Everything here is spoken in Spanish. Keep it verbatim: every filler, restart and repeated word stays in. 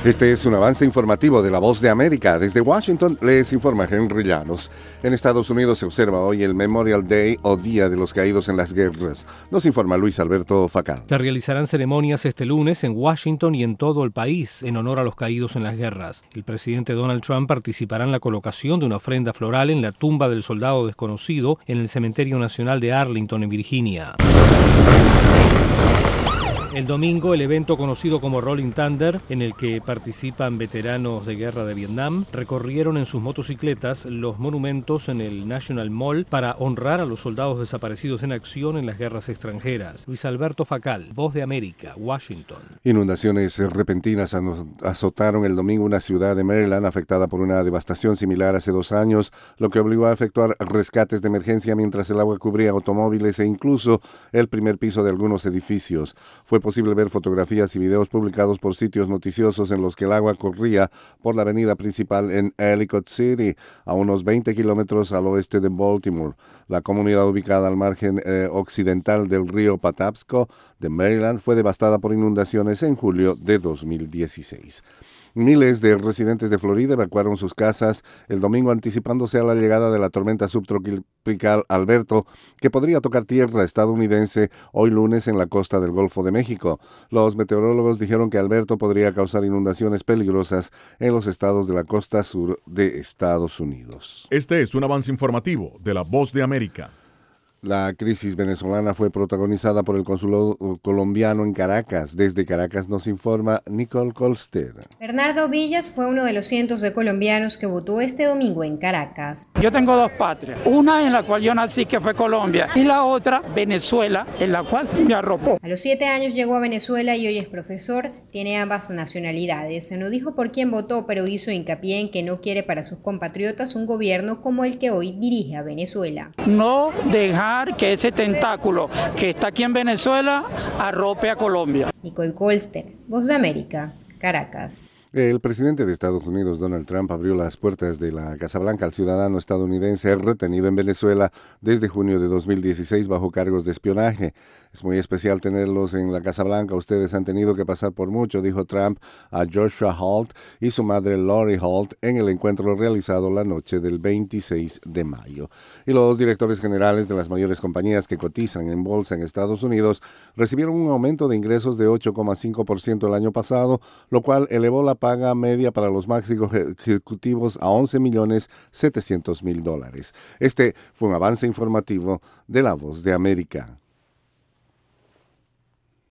Este es un avance informativo de La Voz de América. Desde Washington les informa Henry Llanos. En Estados Unidos se observa hoy el Memorial Day o Día de los Caídos en las Guerras. Nos informa Luis Alberto Facal. Se realizarán ceremonias este lunes en Washington y en todo el país en honor a los caídos en las guerras. El presidente Donald Trump participará en la colocación de una ofrenda floral en la tumba del soldado desconocido en el Cementerio Nacional de Arlington, en Virginia. El domingo, el evento conocido como Rolling Thunder, en el que participan veteranos de guerra de Vietnam, recorrieron en sus motocicletas los monumentos en el National Mall para honrar a los soldados desaparecidos en acción en las guerras extranjeras. Luis Alberto Facal, Voz de América, Washington. Inundaciones repentinas azotaron el domingo una ciudad de Maryland afectada por una devastación similar hace dos años, lo que obligó a efectuar rescates de emergencia mientras el agua cubría automóviles e incluso el primer piso de algunos edificios. Fue posible ver fotografías y videos publicados por sitios noticiosos en los que el agua corría por la avenida principal en Ellicott City, a unos veinte kilómetros al oeste de Baltimore. La comunidad ubicada al margen eh, occidental del río Patapsco de Maryland fue devastada por inundaciones en julio de dos mil dieciséis. Miles de residentes de Florida evacuaron sus casas el domingo anticipándose a la llegada de la tormenta subtropical Alberto, que podría tocar tierra estadounidense hoy lunes en la costa del Golfo de México. Los meteorólogos dijeron que Alberto podría causar inundaciones peligrosas en los estados de la costa sur de Estados Unidos. Este es un avance informativo de La Voz de América. La crisis venezolana fue protagonizada por el consulado colombiano en Caracas. Desde Caracas nos informa Nicole Colster. Bernardo Villas fue uno de los cientos de colombianos que votó este domingo en Caracas. Yo tengo dos patrias, una en la cual yo nací, que fue Colombia, y la otra, Venezuela, en la cual me arropó. A los siete años llegó a Venezuela y hoy es profesor, tiene ambas nacionalidades. No dijo por quién votó, pero hizo hincapié en que no quiere para sus compatriotas un gobierno como el que hoy dirige a Venezuela. No dejar que ese tentáculo que está aquí en Venezuela arrope a Colombia. Nicole Colster, Voz de América, Caracas. El presidente de Estados Unidos, Donald Trump, abrió las puertas de la Casa Blanca al ciudadano estadounidense retenido en Venezuela desde junio de dos mil dieciséis bajo cargos de espionaje. Es muy especial tenerlos en la Casa Blanca. Ustedes han tenido que pasar por mucho, dijo Trump a Joshua Holt y su madre Lori Holt en el encuentro realizado la noche del veintiséis de mayo. Y los directores generales de las mayores compañías que cotizan en bolsa en Estados Unidos recibieron un aumento de ingresos de ocho coma cinco por ciento el año pasado, lo cual elevó la paga media para los máximos ejecutivos a once millones setecientos mil dólares. Este fue un avance informativo de La Voz de América.